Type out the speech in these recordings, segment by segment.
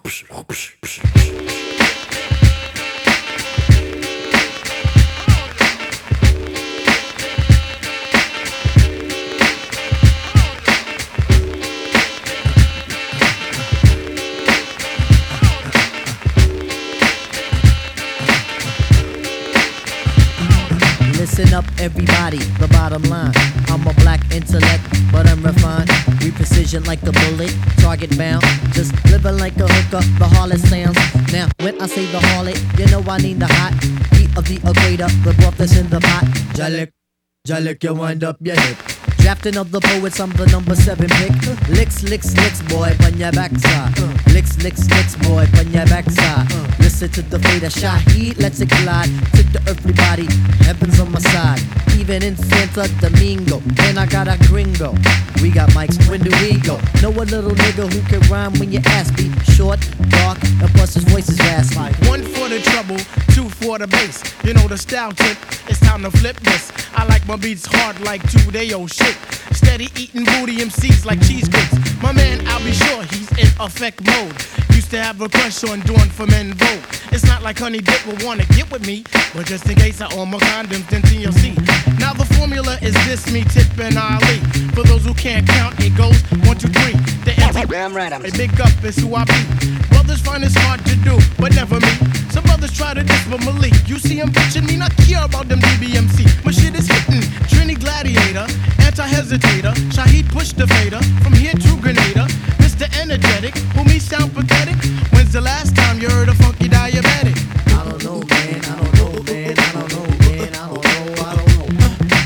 Listen up, everybody, the bottom line. I'm a black intellect, but I'm refined. We precision like a bullet, target bound. Just living like a hooker, the harlot sounds. Now, when I say the harlot, you know I need the hot heat of the equator, the broth that's in the pot. Jalik, Jalik, you wind up your hip. Drafting of the poets, I'm the number 7 pick. Licks, licks, licks, boy, on your backside. Licks, licks, licks, boy, on your backside. Listen to the fate of Shaheed, let's it glide. Took the earthly body, heaven's on my side. Even in Santo Domingo, and I got a gringo. We got mics, when do we go? Know a little nigga who can rhyme when you ask me. Short, dark, and plus his voice is raspy. 1 for the trouble, 2 for the bass. You know the style tip, it's time to flip this. I like my beats hard like 2-day-old shit. Steady eating booty MCs like cheesecakes. My man, I'll be sure he's in effect mode. Used to have a crush on Dawn for Men Vogue. It's not like Honey Dip will wanna get with me, but just in case I own my condoms, then TLC. Now the formula is this, me, Tip, and Ali. For those who can't count, it goes 1, 2, 3. The Damn right, I'm a big up is who I be. Brothers find it's hard to do, but never me. Some brothers try to diss, but Malik, you see him bitching me, not care about them DBMC. My shit is hitting, Trini Gladiator, anti-hesitator, Shaheed push the fader, from here to Grenada, Mr. Energetic, who me sound pathetic. When's the last time you heard a funky diabetic? I don't know, man, I don't know, man, I don't know, man, I don't know, I don't know.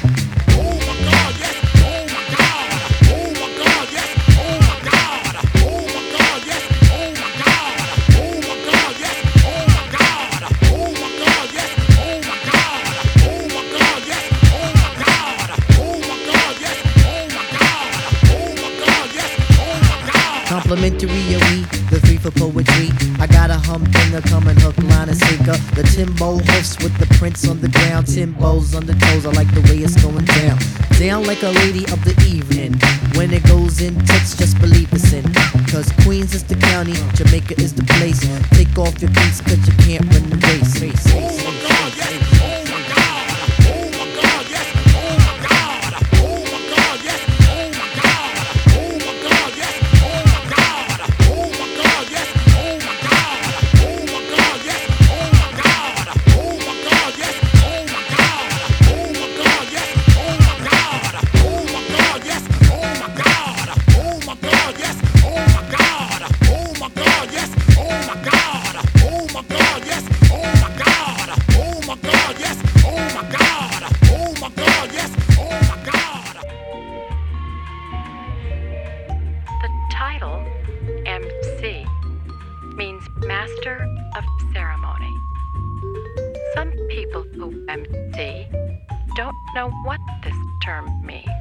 Oh my God, yes, oh my God, oh my God, yes, oh my God, oh my God, yes, oh my God, oh my God, yes, oh my God, oh my God, yes, oh my God, oh my God, yes, oh my God, oh my God, yes, oh my God, oh my God, yes, oh my God. Complimentary and we, the 3 for poetry. I got a humdinger coming hook, line, and sinker. The Timbo hoofs with the prints on the ground. Timbos on the toes, I like the way it's going down. Down like a lady of the evening. When it goes in tits, just believe it's in. Cause Queens is the county, Jamaica is the place. Take off your cleats cause you can't run the race. Oh my God, yes, oh my God, oh my God, yes, oh my God, oh my God, yes, oh my God, oh my God, yes, oh my God, oh my God, yes, oh my God, oh my God, yes, oh my God, oh my God, yes, oh my God, oh my God, yes, oh my God, oh my God, yes, oh my God, oh my God, yes, oh my God, oh my God, yes, oh my God, oh my God, yes, oh my God, oh my God, yes, oh my God, oh my God, yes, oh my God. The title, MC, means Master of Ceremony. Some people who MC don't know what this term means.